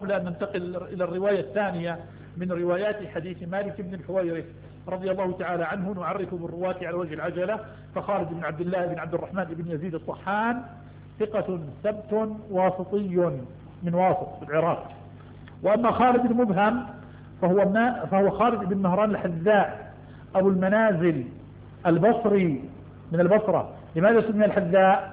قبل أن ننتقل إلى الرواية الثانية من روايات حديث مالك بن الحويرث رضي الله تعالى عنه، نعرف بالرواة على وجه العجلة. فخالد بن عبد الله بن عبد الرحمن بن يزيد الطحان ثقة ثبت واسطي من واسط في العراق. وأما خالد المبهم فهو خالد بن مهران الحذاء أبو المنازل البصري من البصرة. لماذا سمي الحذاء؟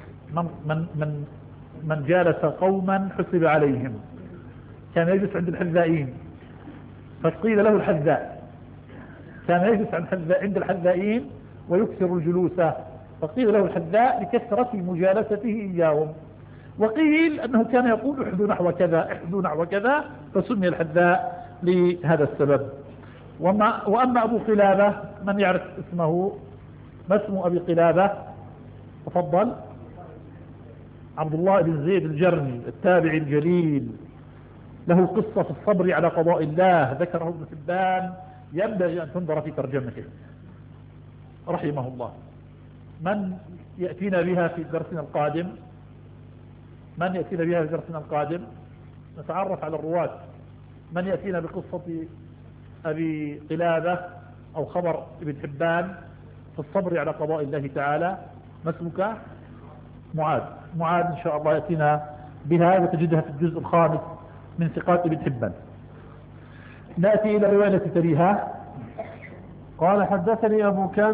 من جالس قوما حسب عليهم، كان يجلس عند الحذائين فقيل له الحذاء، كان يجلس عند الحذائين ويكثر الجلوس فقيل له الحذاء لكثرة مجالسته إياهم. وقيل أنه كان يقول احذوا نحو كذا احذوا نحو كذا، فسمي الحذاء لهذا السبب. وأما أبو قلابة، من يعرف اسمه؟ ما اسم أبي قلابة؟ تفضل. عبد الله بن زيد الجرمي التابعي الجليل، له قصة في الصبر على قضاء الله ذكره ابن حبان، ينبغي أن تنظر في ترجمته رحمه الله. من يأتينا بها في درسنا القادم؟ من يأتينا بها في درسنا القادم؟ نتعرف على الرواة. من يأتينا بقصة أبي قلابة أو خبر ابن حبان في الصبر على قضاء الله تعالى؟ ما اسمك؟ معاذ إن شاء الله يأتينا بها وتجدها في الجزء الخامس من ثقات ابن حبان. نأتي إلى الرواية التي تليها. قال حدثني أبو كامل